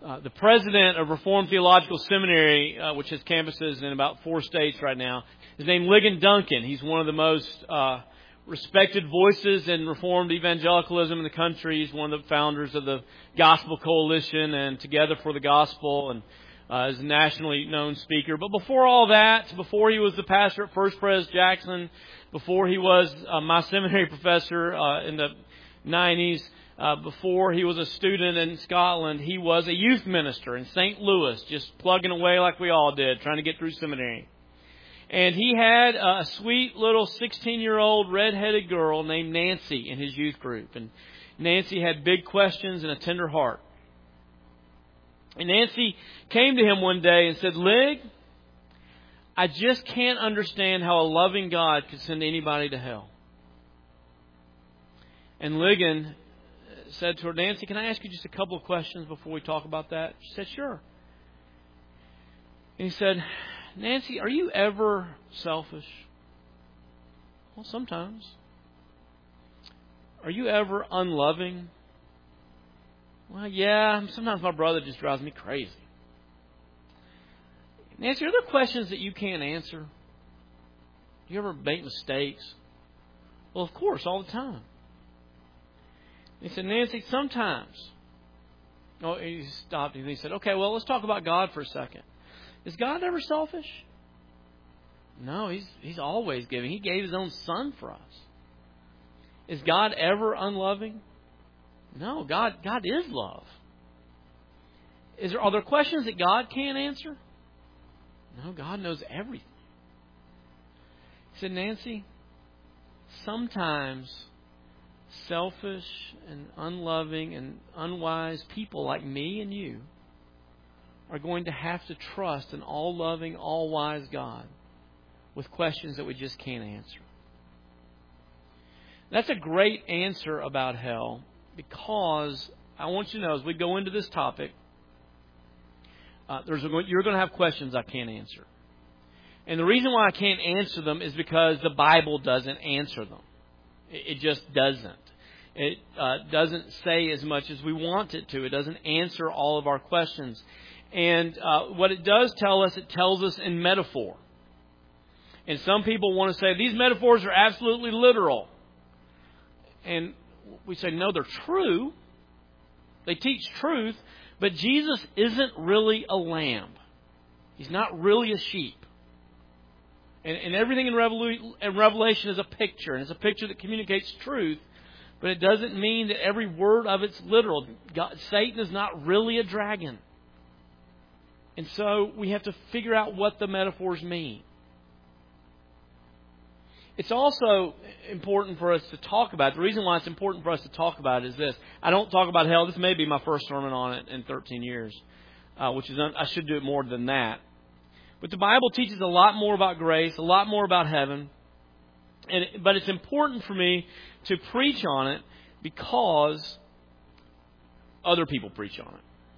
the president of Reformed Theological Seminary, which has campuses in about 4 states right now, is named Ligon Duncan. He's one of the most respected voices in Reformed evangelicalism in the country. He's one of the founders of the Gospel Coalition and Together for the Gospel, and is a nationally known speaker. But before all that, before he was the pastor at First Pres Jackson, before he was my seminary professor in the 90s, before he was a student in Scotland, he was a youth minister in St. Louis, just plugging away like we all did, trying to get through seminary. And he had a sweet little 16-year-old redheaded girl named Nancy in his youth group. And Nancy had big questions and a tender heart. And Nancy came to him one day and said, "Lig, I just can't understand how a loving God could send anybody to hell." And Ligon said to her, "Nancy, can I ask you just a couple of questions before we talk about that?" She said, "Sure." And he said, "Nancy, are you ever selfish?" "Well, sometimes." "Are you ever unloving?" "Well, yeah, sometimes my brother just drives me crazy." "Nancy, are there questions that you can't answer? Do you ever make mistakes?" "Well, of course, all the time." He said, "Nancy, sometimes." Oh, he stopped and he said, "Okay, well, let's talk about God for a second. Is God ever selfish?" "No, He's always giving. He gave His own Son for us." "Is God ever unloving?" "No, God is love." Are there questions that God can't answer?" "No, God knows everything." He said, "Nancy, sometimes selfish and unloving and unwise people like me and you are going to have to trust an all-loving, all-wise God with questions that we just can't answer." That's a great answer about hell, because I want you to know, as we go into this topic, you're going to have questions I can't answer. And the reason why I can't answer them is because the Bible doesn't answer them. It just doesn't. It doesn't say as much as we want it to. It doesn't answer all of our questions. And what it does tell us, it tells us in metaphor. And some people want to say, these metaphors are absolutely literal. And we say, no, they're true. They teach truth. But Jesus isn't really a lamb. He's not really a sheep. And everything in Revelation is a picture. And it's a picture that communicates truth. But it doesn't mean that every word of it's literal. Satan is not really a dragon. And so we have to figure out what the metaphors mean. It's also important for us to talk about. The reason why it's important for us to talk about it is this. I don't talk about hell. This may be my first sermon on it in 13 years. I should do it more than that. But the Bible teaches a lot more about grace, a lot more about heaven. But it's important for me to preach on it because other people preach on it.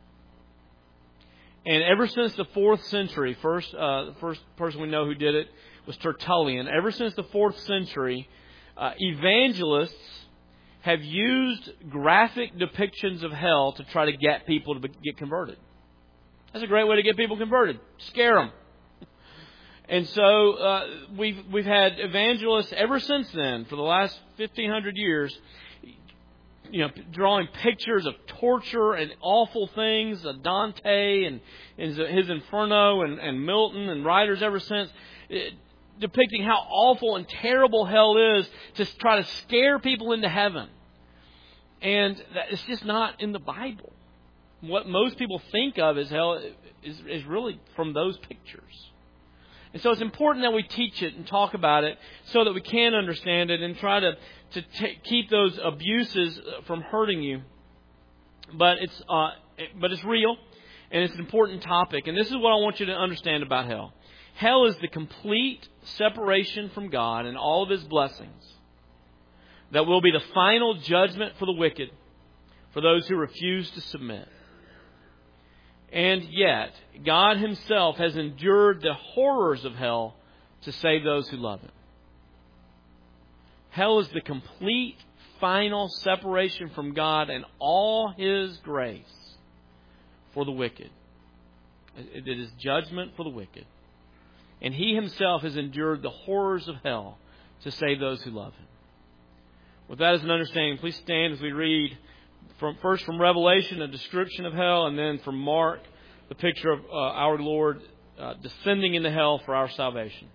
And ever since the 4th century, the first person we know who did it was Tertullian. Ever since the 4th century, evangelists have used graphic depictions of hell to try to get people to get converted. That's a great way to get people converted. Scare them. And so we've had evangelists ever since then, for the last 1,500 years, drawing pictures of torture and awful things. Dante and his Inferno and Milton and writers ever since, depicting how awful and terrible hell is to try to scare people into heaven. And it's just not in the Bible. What most people think of as hell is really from those pictures. And so it's important that we teach it and talk about it so that we can understand it and try to keep those abuses from hurting you. But it's real, and it's an important topic. And this is what I want you to understand about hell. Hell is the complete separation from God and all of His blessings. That will be the final judgment for the wicked, for those who refuse to submit. And yet, God Himself has endured the horrors of hell to save those who love Him. Hell is the complete, final separation from God and all His grace for the wicked. It is judgment for the wicked. And He Himself has endured the horrors of hell to save those who love Him. With that as an understanding, please stand as we read first from Revelation, a description of hell, and then from Mark, the picture of our Lord descending into hell for our salvation.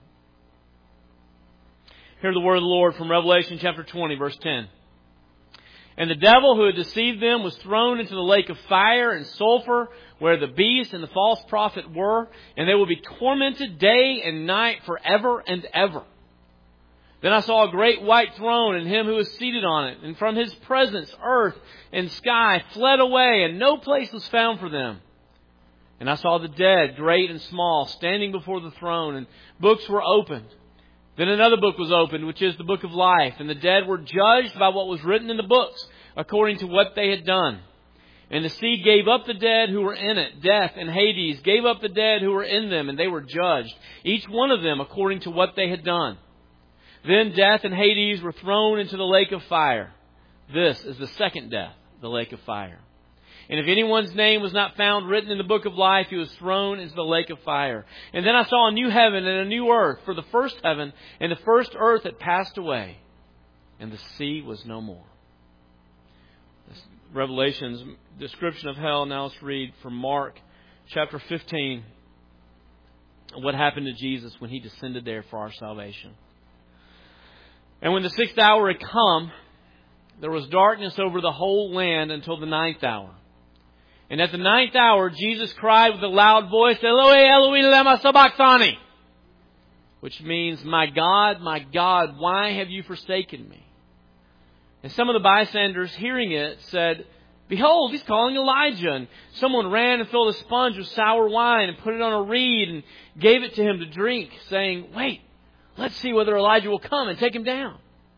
Hear the word of the Lord from Revelation chapter 20, verse 10. And the devil who had deceived them was thrown into the lake of fire and sulfur, where the beast and the false prophet were, and they will be tormented day and night forever and ever. Then I saw a great white throne and Him who was seated on it, and from His presence earth and sky fled away, and no place was found for them. And I saw the dead, great and small, standing before the throne, and books were opened. Then another book was opened, which is the book of life, and the dead were judged by what was written in the books, according to what they had done. And the sea gave up the dead who were in it. Death and Hades gave up the dead who were in them, and they were judged, each one of them according to what they had done. Then death and Hades were thrown into the lake of fire. This is the second death, the lake of fire. And if anyone's name was not found written in the book of life, he was thrown into the lake of fire. And then I saw a new heaven and a new earth, for the first heaven and the first earth had passed away, and the sea was no more. This Revelation's description of hell. Now let's read from Mark chapter 15, what happened to Jesus when He descended there for our salvation. And when the 6th hour had come, there was darkness over the whole land until the 9th hour. And at the 9th hour, Jesus cried with a loud voice, Eloi, Eloi, lema sabachthani, which means, my God, why have you forsaken me? And some of the bystanders hearing it said, behold, he's calling Elijah. And someone ran and filled a sponge with sour wine and put it on a reed and gave it to him to drink, saying, wait, let's see whether Elijah will come and take him down.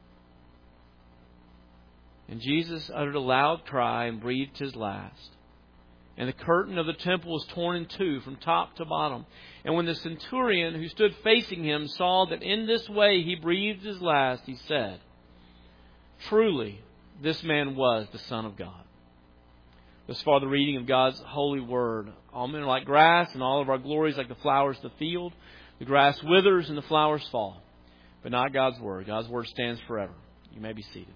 And Jesus uttered a loud cry and breathed His last. And the curtain of the temple was torn in two from top to bottom. And when the centurion who stood facing Him saw that in this way He breathed His last, he said, truly, this man was the Son of God. Thus far the reading of God's holy word. All men are like grass, and all of our glories like the flowers of the field. The grass withers and the flowers fall, but not God's word. God's word stands forever. You may be seated.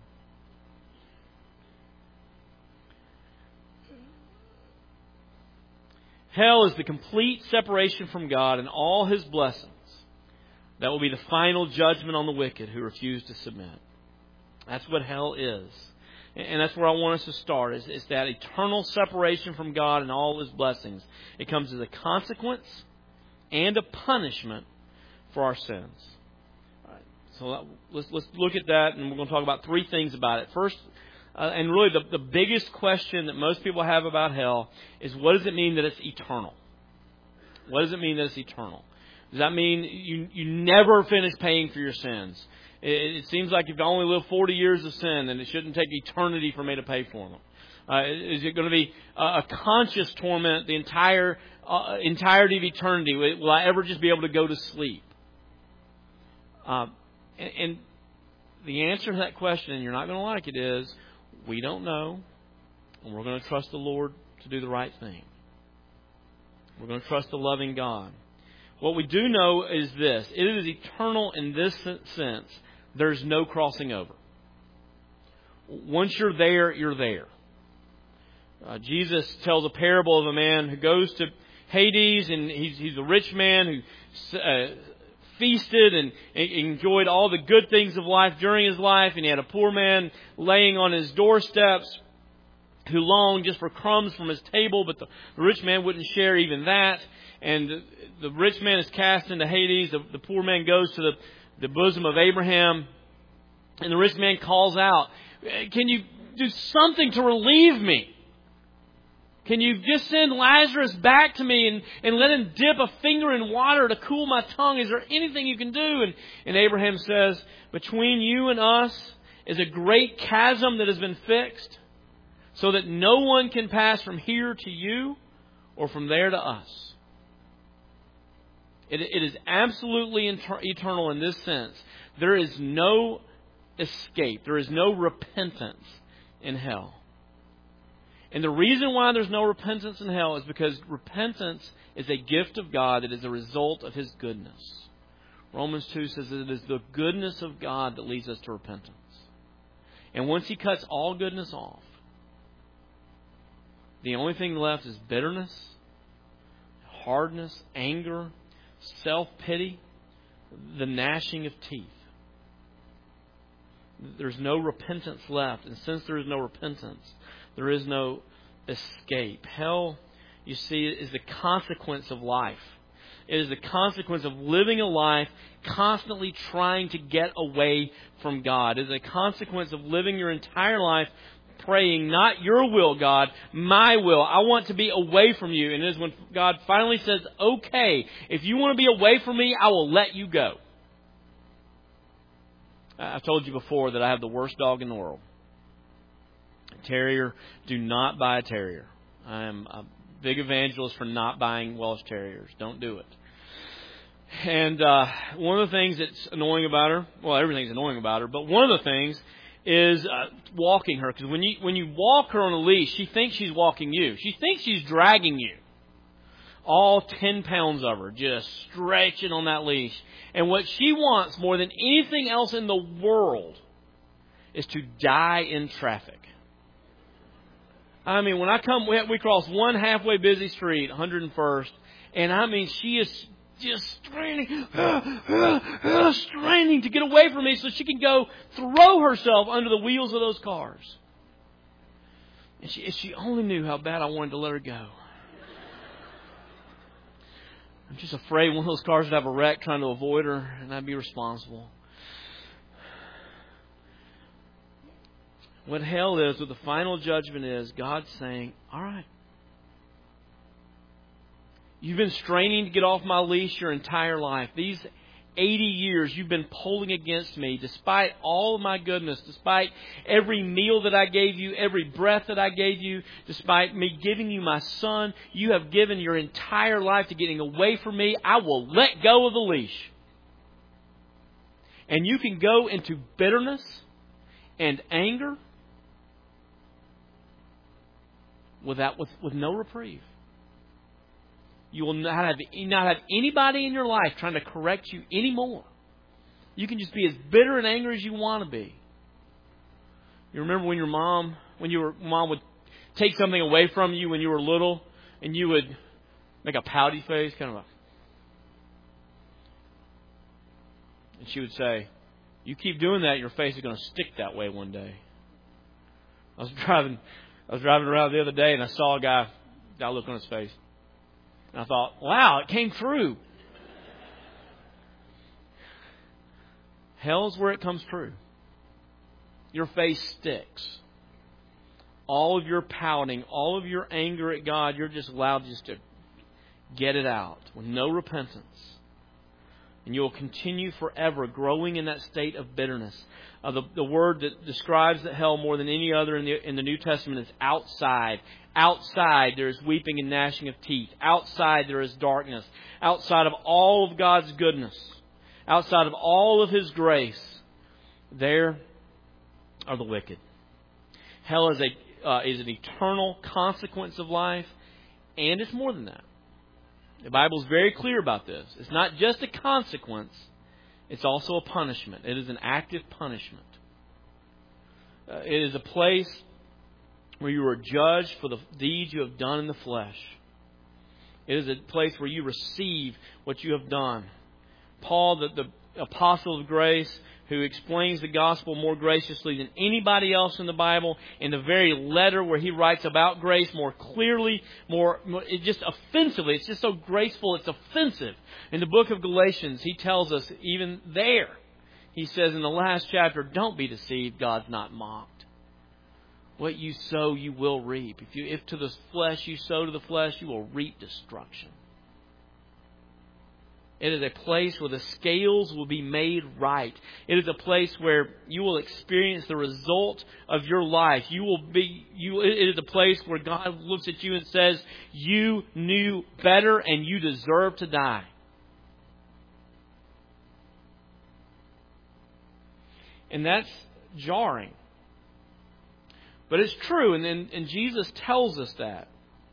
Hell is the complete separation from God and all His blessings. That will be the final judgment on the wicked who refuse to submit. That's what hell is. And that's where I want us to start, is that eternal separation from God and all His blessings. It comes as a consequence and a punishment for our sins. All right, so let's look at that, and we're going to talk about three things about it. First, and really the biggest question that most people have about hell is, what does it mean that it's eternal? What does it mean that it's eternal? Does that mean you never finish paying for your sins? It seems like if you only live 40 years of sin, then it shouldn't take eternity for me to pay for them. Is it going to be a conscious torment the entirety of eternity? Will I ever just be able to go to sleep? And the answer to that question, and you're not going to like it, is we don't know, and we're going to trust the Lord to do the right thing. We're going to trust the loving God. What we do know is this: it is eternal in this sense. There's no crossing over. Once you're there, you're there. Jesus tells a parable of a man who goes to Hades, and he's a rich man who feasted and enjoyed all the good things of life during his life, and he had a poor man laying on his doorsteps who longed just for crumbs from his table, but the rich man wouldn't share even that. And the rich man is cast into Hades. The poor man goes to the bosom of Abraham, and the rich man calls out, "Can you do something to relieve me? Can you just send Lazarus back to me and let him dip a finger in water to cool my tongue? Is there anything you can do?" And Abraham says, "Between you and us is a great chasm that has been fixed, so that no one can pass from here to you or from there to us." It is absolutely eternal in this sense. There is no escape. There is no repentance in hell. And the reason why there's no repentance in hell is because repentance is a gift of God that is a result of His goodness. Romans 2 says that it is the goodness of God that leads us to repentance. And once He cuts all goodness off, the only thing left is bitterness, hardness, anger, self-pity, the gnashing of teeth. There's no repentance left. And since there is no repentance, there is no escape. Hell, you see, is the consequence of life. It is the consequence of living a life constantly trying to get away from God. It is a consequence of living your entire life praying, not your will, God, my will. I want to be away from you. And it is when God finally says, okay, if you want to be away from me, I will let you go. I've told you before that I have the worst dog in the world. A terrier. Do not buy a terrier. I am a big evangelist for not buying Welsh Terriers. Don't do it. And one of the things that's annoying about her, well, everything's annoying about her, but one of the things is walking her. Because when you walk her on a leash, she thinks she's walking you. She thinks she's dragging you. All 10 pounds of her just stretching on that leash. And what she wants more than anything else in the world is to die in traffic. I mean, when I come, we cross one halfway busy street, 101st, and I mean, she is just straining to get away from me so she can go throw herself under the wheels of those cars. And if she only knew how bad I wanted to let her go. I'm just afraid one of those cars would have a wreck trying to avoid her, and I'd be responsible. What hell is, what the final judgment is, God's saying, all right, you've been straining to get off my leash your entire life. These 80 years you've been pulling against me despite all of my goodness, despite every meal that I gave you, every breath that I gave you, despite me giving you my son. You have given your entire life to getting away from me. I will let go of the leash. And you can go into bitterness and anger with no reprieve. You will not have anybody in your life trying to correct you anymore. You can just be as bitter and angry as you want to be. You remember when your mom would take something away from you when you were little, and you would make a pouty face, and she would say, "You keep doing that, your face is going to stick that way one day." I was driving around the other day, and I saw a guy, that look on his face. And I thought, wow, it came true. Hell's where it comes true. Your face sticks. All of your pouting, all of your anger at God, you're just allowed just to get it out with no repentance. And you will continue forever growing in that state of bitterness. The word that describes the hell more than any other in the New Testament is outside. Outside there is weeping and gnashing of teeth. Outside there is darkness. Outside of all of God's goodness. Outside of all of His grace. There are the wicked. Hell is an eternal consequence of life. And it's more than that. The Bible is very clear about this. It's not just a consequence. It's also a punishment. It is an active punishment. It is a place where you are judged for the deeds you have done in the flesh. It is a place where you receive what you have done. Paul, the apostle of grace, who explains the gospel more graciously than anybody else in the Bible, in the very letter where he writes about grace more clearly, it's just offensively. It's just so graceful, it's offensive. In the book of Galatians, he tells us even there, he says in the last chapter, don't be deceived, God's not mocked. What you sow, you will reap. If to the flesh you sow to the flesh, you will reap destruction. It is a place where the scales will be made right. It is a place where you will experience the result of your life. It is a place where God looks at you and says, you knew better and you deserve to die. And that's jarring. But it's true, and Jesus tells us that.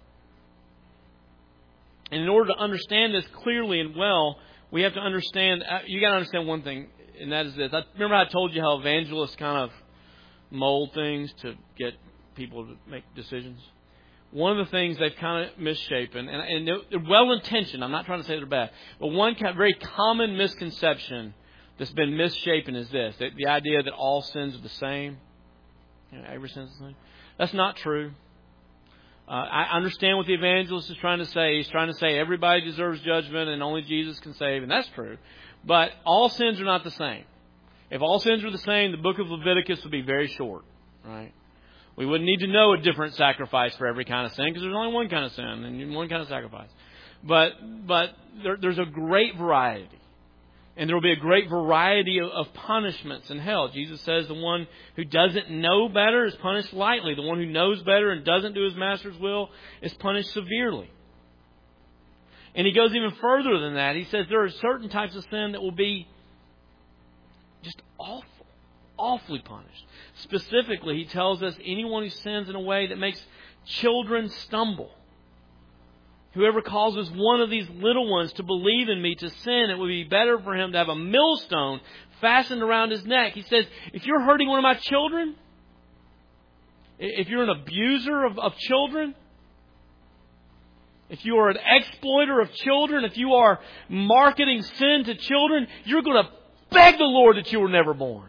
And in order to understand this clearly and well, we have to understand, you got to understand one thing, and that is this. Remember I told you how evangelists kind of mold things to get people to make decisions? One of the things they've kind of misshapen, and they're well-intentioned, I'm not trying to say they're bad, but one very common misconception that's been misshapen is this, the idea that all sins are the same. Every sin is the same. That's not true. I understand what the evangelist is trying to say. He's trying to say everybody deserves judgment and only Jesus can save, and that's true. But all sins are not the same. If all sins were the same, the book of Leviticus would be very short, right? We wouldn't need to know a different sacrifice for every kind of sin because there's only one kind of sin and one kind of sacrifice. But there's a great variety. And there will be a great variety of punishments in hell. Jesus says the one who doesn't know better is punished lightly. The one who knows better and doesn't do his master's will is punished severely. And he goes even further than that. He says there are certain types of sin that will be just awfully punished. Specifically, he tells us anyone who sins in a way that makes children stumble. Whoever causes one of these little ones to believe in me to sin, it would be better for him to have a millstone fastened around his neck. He says, if you're hurting one of my children, if you're an abuser of children, if you are an exploiter of children, if you are marketing sin to children, you're going to beg the Lord that you were never born.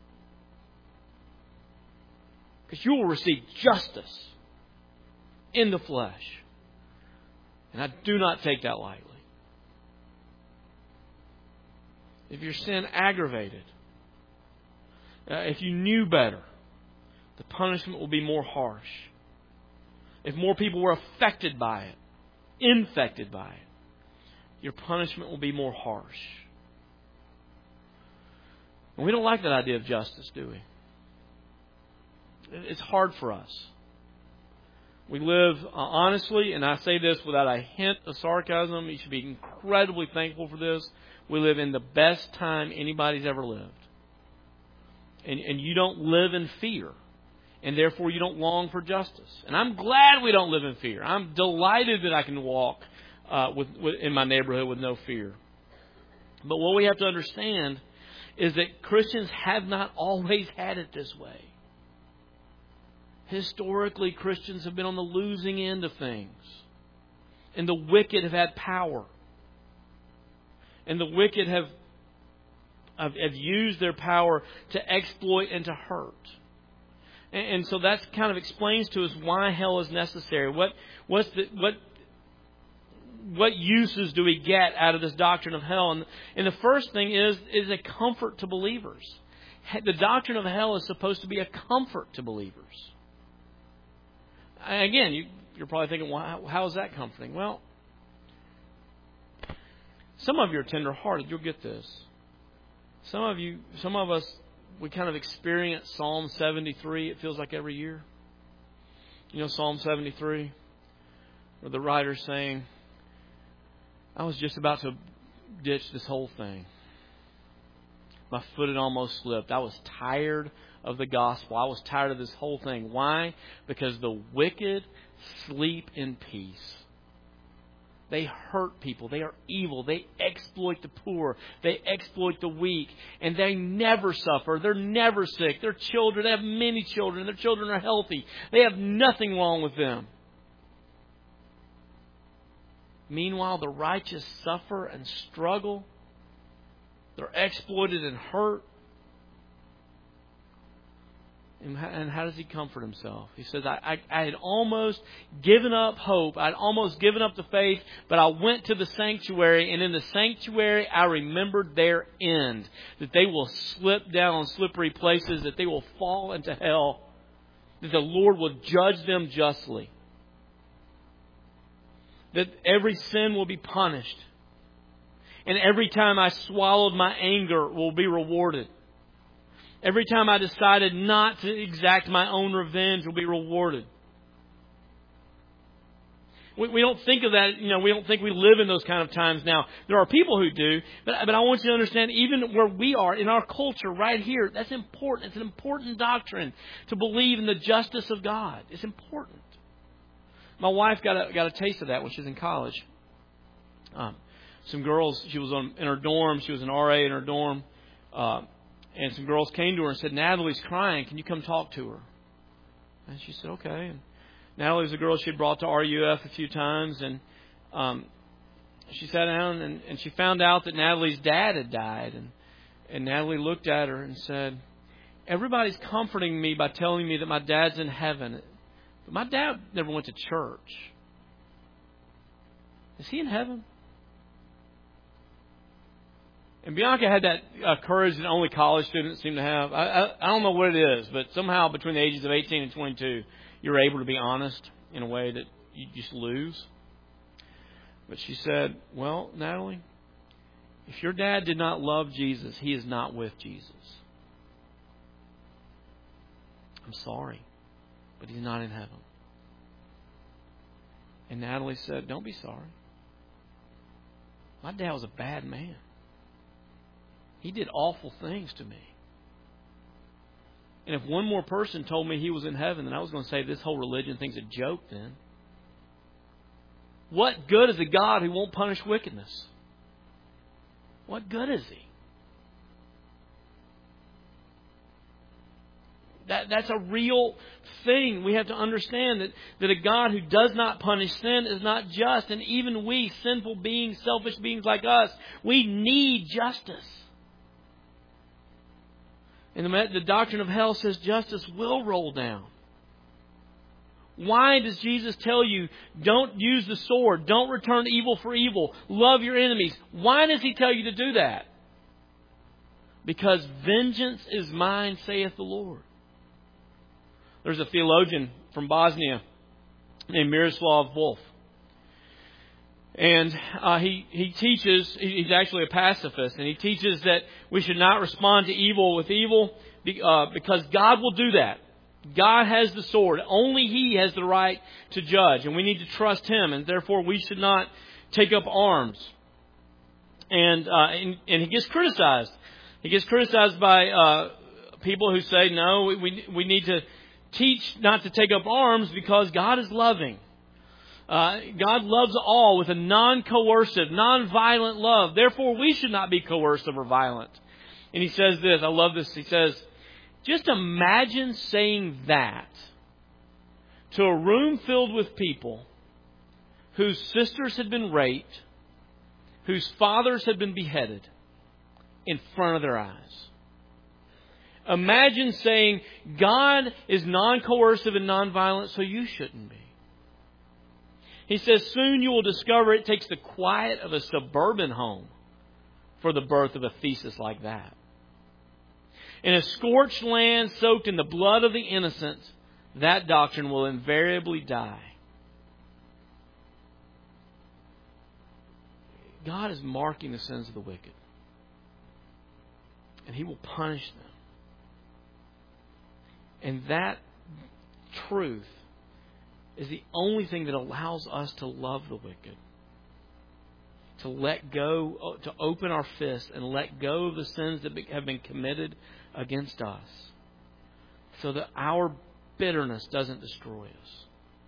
Because you will receive justice in the flesh. And I do not take that lightly. If your sin aggravated, if you knew better, the punishment will be more harsh. If more people were affected by it, infected by it, your punishment will be more harsh. And we don't like that idea of justice, do we? It's hard for us. We live honestly, and I say this without a hint of sarcasm. You should be incredibly thankful for this. We live in the best time anybody's ever lived. And you don't live in fear. And therefore you don't long for justice. And I'm glad we don't live in fear. I'm delighted that I can walk in my neighborhood with no fear. But what we have to understand is that Christians have not always had it this way. Historically, Christians have been on the losing end of things. And the wicked have had power. And the wicked have used their power to exploit and to hurt. And so that kind of explains to us why hell is necessary. What uses do we get out of this doctrine of hell? And the first thing is a comfort to believers. The doctrine of hell is supposed to be a comfort to believers. Again, you're probably thinking, well, how is that comforting? Well, some of you are tender-hearted. You'll get this. Some of us, we kind of experience Psalm 73, it feels like every year. You know Psalm 73? Where the writer's saying, I was just about to ditch this whole thing. My foot had almost slipped. I was tired of the gospel. I was tired of this whole thing. Why? Because the wicked sleep in peace. They hurt people. They are evil. They exploit the poor. They exploit the weak. And they never suffer. They're never sick. Their children, they have many children. Their children are healthy. They have nothing wrong with them. Meanwhile, the righteous suffer and struggle. They're exploited and hurt. And how does he comfort himself? He says, I had almost given up hope. I'd almost given up the faith, but I went to the sanctuary, and in the sanctuary I remembered their end. That they will slip down on slippery places, that they will fall into hell, that the Lord will judge them justly. That every sin will be punished. And every time I swallowed my anger will be rewarded. Every time I decided not to exact my own revenge will be rewarded. We don't think of that, we don't think we live in those kind of times now. There are people who do, but I want you to understand, even where we are, in our culture right here, that's important. It's an important doctrine to believe in the justice of God. It's important. My wife got a taste of that when she was in college. Some girls, she was in her dorm, she was an RA in her dorm, and some girls came to her and said, "Natalie's crying, can you come talk to her?" And she said, "Okay." And Natalie was a girl she had brought to RUF a few times, and she sat down and she found out that Natalie's dad had died. And Natalie looked at her and said, "Everybody's comforting me by telling me that my dad's in heaven. But my dad never went to church. Is he in heaven?" And Bianca had that courage that only college students seem to have. I don't know what it is, but somehow between the ages of 18 and 22, you're able to be honest in a way that you just lose. But she said, "Well, Natalie, if your dad did not love Jesus, he is not with Jesus. I'm sorry, but he's not in heaven." And Natalie said, "Don't be sorry. My dad was a bad man. He did awful things to me. And if one more person told me he was in heaven, then I was going to say this whole religion thing's a joke then. What good is a God who won't punish wickedness? What good is He?" That's a real thing. We have to understand that a God who does not punish sin is not just. And even we, sinful beings, selfish beings like us, we need justice. And the doctrine of hell says justice will roll down. Why does Jesus tell you, don't use the sword, don't return evil for evil, love your enemies? Why does He tell you to do that? Because vengeance is mine, saith the Lord. There's a theologian from Bosnia named Miroslav Volf. And he teaches, he's actually a pacifist, and he teaches that we should not respond to evil with evil because God will do that. God has the sword. Only He has the right to judge, and we need to trust Him, and therefore we should not take up arms. And he gets criticized. He gets criticized by people who say, no, we need to teach not to take up arms because God is loving. God loves all with a non-coercive, non-violent love. Therefore, we should not be coercive or violent. And he says this, I love this. He says, just imagine saying that to a room filled with people whose sisters had been raped, whose fathers had been beheaded in front of their eyes. Imagine saying, God is non-coercive and non-violent, so you shouldn't be. He says, soon you will discover it takes the quiet of a suburban home for the birth of a thesis like that. In a scorched land soaked in the blood of the innocent, that doctrine will invariably die. God is marking the sins of the wicked. And He will punish them. And that truth is the only thing that allows us to love the wicked. To let go, to open our fists and let go of the sins that have been committed against us. So that our bitterness doesn't destroy us.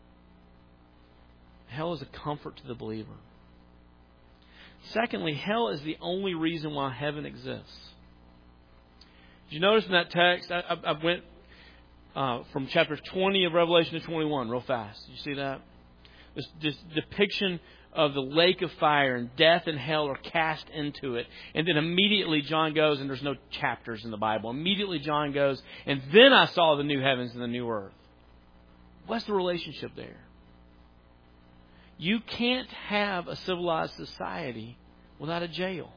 Hell is a comfort to the believer. Secondly, hell is the only reason why heaven exists. Did you notice in that text, I went from chapter 20 of Revelation to 21 real fast. Did you see that? This depiction of the lake of fire and death and hell are cast into it. And then immediately John goes, and there's no chapters in the Bible. Immediately John goes, and then I saw the new heavens and the new earth. What's the relationship there? You can't have a civilized society without a jail.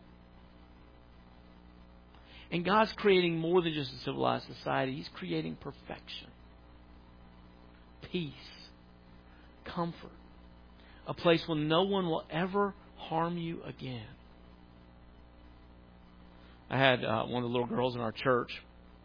And God's creating more than just a civilized society. He's creating perfection, peace, comfort. A place where no one will ever harm you again. I had one of the little girls in our church.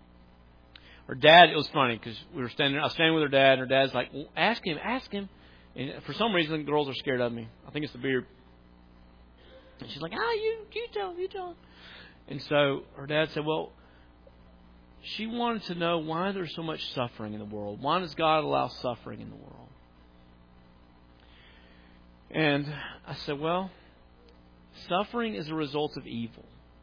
Her dad, it was funny because I was standing with her dad, and her dad's like, well, ask him. And for some reason, girls are scared of me. I think it's the beard. And she's like, you tell him. And so her dad said, well, she wanted to know why there's so much suffering in the world. Why does God allow suffering in the world? And I said, well, suffering is a result of evil.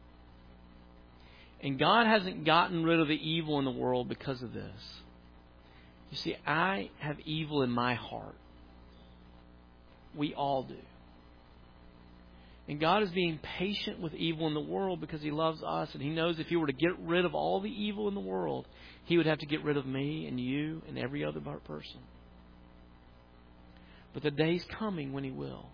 And God hasn't gotten rid of the evil in the world because of this. You see, I have evil in my heart. We all do. And God is being patient with evil in the world because He loves us. And He knows if He were to get rid of all the evil in the world, He would have to get rid of me and you and every other person. But the day is coming when He will.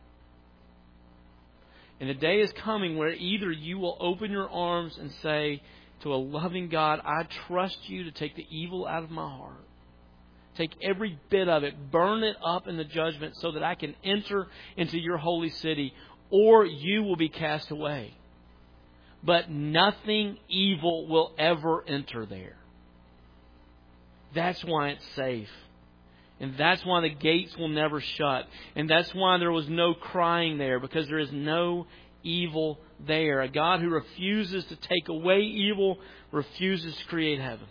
And the day is coming where either you will open your arms and say to a loving God, I trust You to take the evil out of my heart. Take every bit of it, burn it up in the judgment so that I can enter into Your holy city, or you will be cast away. But nothing evil will ever enter there. That's why it's safe. And that's why the gates will never shut. And that's why there was no crying there, because there is no evil there. A God who refuses to take away evil refuses to create heaven.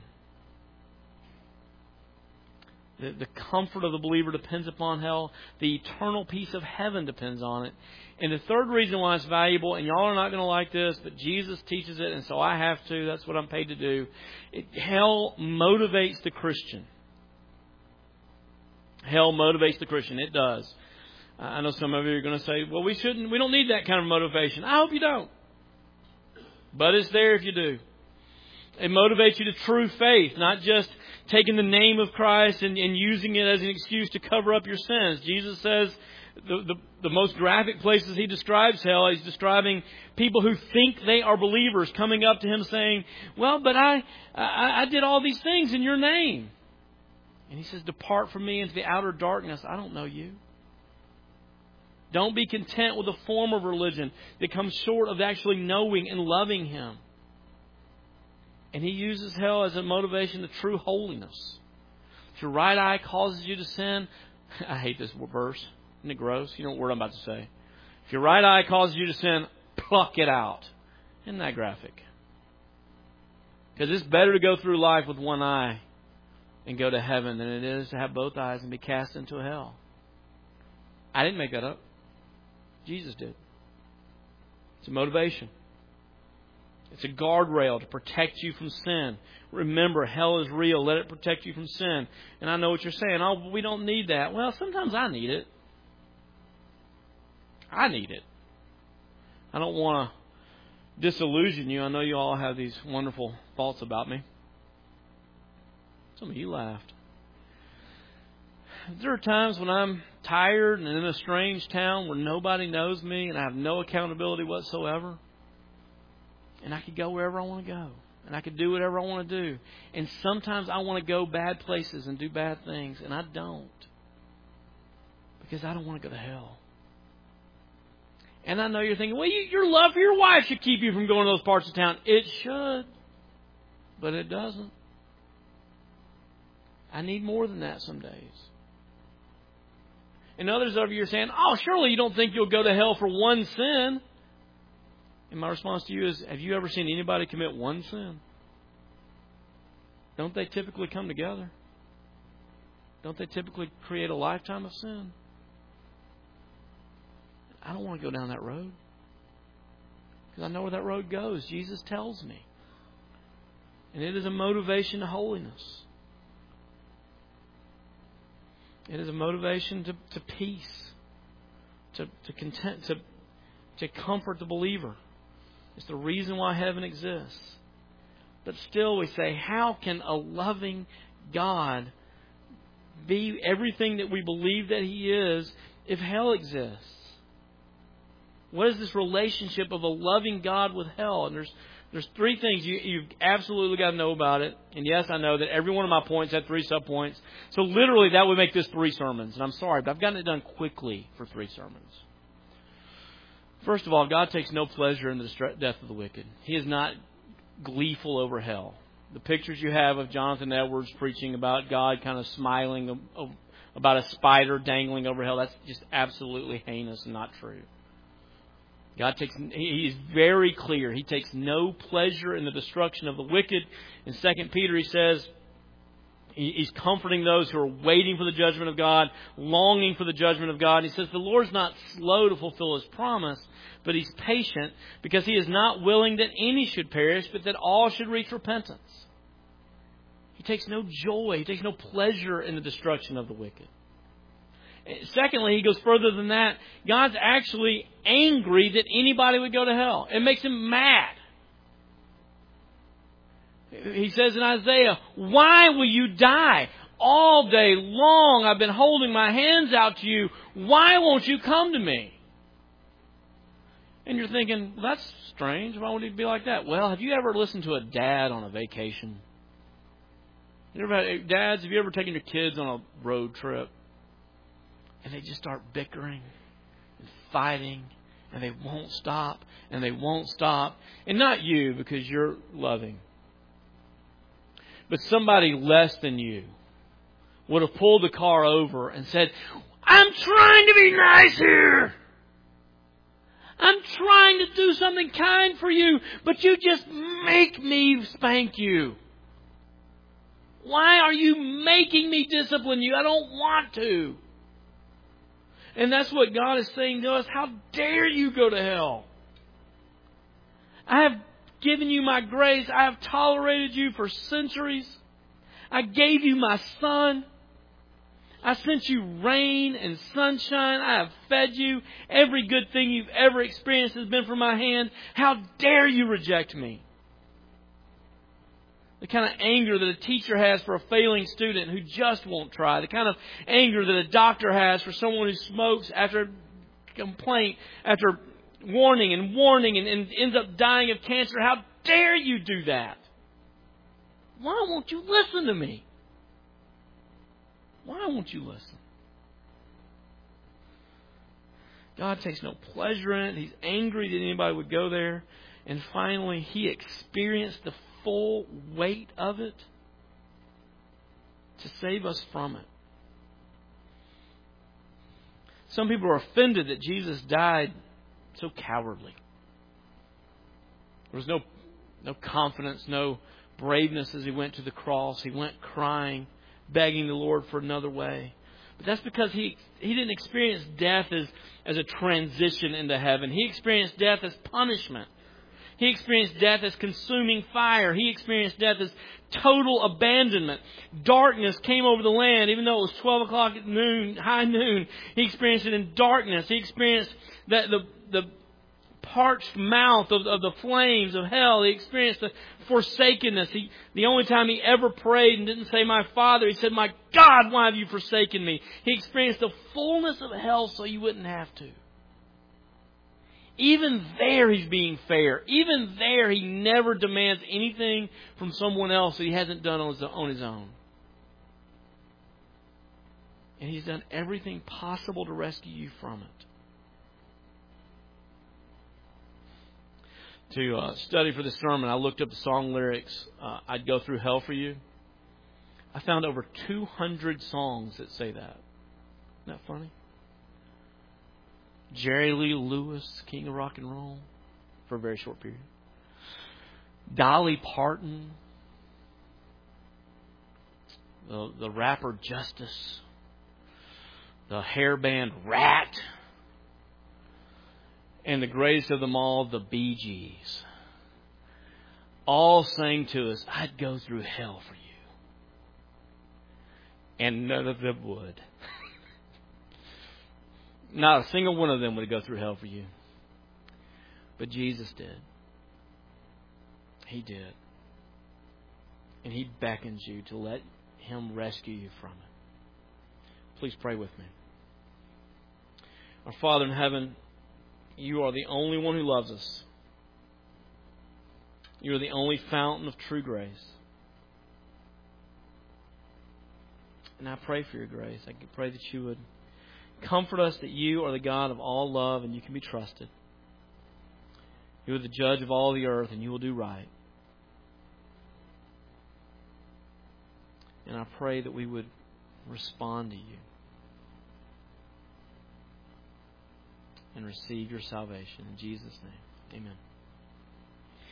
The comfort of the believer depends upon hell. The eternal peace of heaven depends on it. And the third reason why it's valuable, and y'all are not going to like this, but Jesus teaches it, and so I have to. That's what I'm paid to do. Hell motivates the Christian. Hell motivates the Christian. It does. I know some of you are going to say, well, we don't need that kind of motivation. I hope you don't. But it's there if you do. It motivates you to true faith, not just taking the name of Christ and using it as an excuse to cover up your sins. Jesus says the most graphic places He describes hell, He's describing people who think they are believers coming up to Him saying, well, but I did all these things in Your name. And He says, depart from me into the outer darkness. I don't know you. Don't be content with a form of religion that comes short of actually knowing and loving Him. And He uses hell as a motivation to true holiness. If your right eye causes you to sin, I hate this verse. Isn't it gross? You know what word I'm about to say. If your right eye causes you to sin, pluck it out. Isn't that graphic? Because it's better to go through life with one eye and go to heaven than it is to have both eyes and be cast into hell. I didn't make that up. Jesus did. It's a motivation. It's a guardrail to protect you from sin. Remember, hell is real. Let it protect you from sin. And I know what you're saying. Oh, we don't need that. Well, sometimes I need it. I need it. I don't want to disillusion you. I know you all have these wonderful thoughts about me. Some of you laughed. There are times when I'm tired and in a strange town where nobody knows me and I have no accountability whatsoever. And I could go wherever I want to go. And I could do whatever I want to do. And sometimes I want to go bad places and do bad things. And I don't. Because I don't want to go to hell. And I know you're thinking, well, your love for your wife should keep you from going to those parts of town. It should. But it doesn't. I need more than that some days. And others of you are saying, oh, surely you don't think you'll go to hell for one sin. And my response to you is, have you ever seen anybody commit one sin? Don't they typically come together? Don't they typically create a lifetime of sin? I don't want to go down that road. Because I know where that road goes. Jesus tells me. And it is a motivation to holiness. It is a motivation to peace, to content, to comfort the believer. It's the reason why heaven exists. But still we say, how can a loving God be everything that we believe that He is if hell exists? What is this relationship of a loving God with hell? And there's three things you've absolutely got to know about it. And yes, I know that every one of my points had 3 subpoints. So literally that would make this 3 sermons. And I'm sorry, but I've gotten it done quickly for 3 sermons. First of all, God takes no pleasure in the death of the wicked. He is not gleeful over hell. The pictures you have of Jonathan Edwards preaching about God kind of smiling about a spider dangling over hell. That's just absolutely heinous and not true. He is very clear. He takes no pleasure in the destruction of the wicked. In 2 Peter, he says, he's comforting those who are waiting for the judgment of God, longing for the judgment of God. He says the Lord's not slow to fulfill His promise, but He's patient because He is not willing that any should perish, but that all should reach repentance. He takes no joy, He takes no pleasure in the destruction of the wicked. Secondly, he goes further than that. God's actually angry that anybody would go to hell. It makes Him mad. He says in Isaiah, "Why will you die? All day long I've been holding my hands out to you. Why won't you come to me?" And you're thinking, well, that's strange. Why would He be like that? Well, have you ever listened to a dad on a vacation? Dads, have you ever taken your kids on a road trip? And they just start bickering and fighting, and they won't stop, and they won't stop. And not you, because you're loving. But somebody less than you would have pulled the car over and said, "I'm trying to be nice here. I'm trying to do something kind for you, but you just make me spank you. Why are you making me discipline you? I don't want to." And that's what God is saying to us. How dare you go to hell? I have given you my grace. I have tolerated you for centuries. I gave you my Son. I sent you rain and sunshine. I have fed you. Every good thing you've ever experienced has been from my hand. How dare you reject me? The kind of anger that a teacher has for a failing student who just won't try. The kind of anger that a doctor has for someone who smokes after complaint, after warning and ends up dying of cancer. How dare you do that? Why won't you listen to me? Why won't you listen? God takes no pleasure in it. He's angry that anybody would go there. And finally, He experienced the full weight of it to save us from it. Some people are offended that Jesus died so cowardly. There was no confidence, no braveness as He went to the cross. He went crying, begging the Lord for another way. But that's because he didn't experience death as a transition into heaven. He experienced death as punishment. He experienced death as consuming fire. He experienced death as total abandonment. Darkness came over the land, even though it was 12 o'clock at noon, high noon. He experienced it in darkness. He experienced the parched mouth of the flames of hell. He experienced the forsakenness. The only time He ever prayed and didn't say, "My Father," He said, "My God, why have you forsaken me?" He experienced the fullness of hell so you wouldn't have to. Even there, He's being fair. Even there, He never demands anything from someone else that He hasn't done on His own. And He's done everything possible to rescue you from it. To study for this sermon, I looked up the song lyrics. I'd go through hell for you. I found over 200 songs that say that. Isn't that funny? Jerry Lee Lewis, king of rock and roll, for a very short period. Dolly Parton, the rapper Justice, the hair band Rat, and the greatest of them all, the Bee Gees, all sang to us, "I'd go through hell for you." And none of them would. Not a single one of them would go through hell for you. But Jesus did. He did. And He beckons you to let Him rescue you from it. Please pray with me. Our Father in heaven, You are the only one who loves us. You are the only fountain of true grace. And I pray for Your grace. I pray that You would comfort us that You are the God of all love and You can be trusted. You are the judge of all the earth and You will do right. And I pray that we would respond to You. and receive your salvation. In Jesus' name, amen.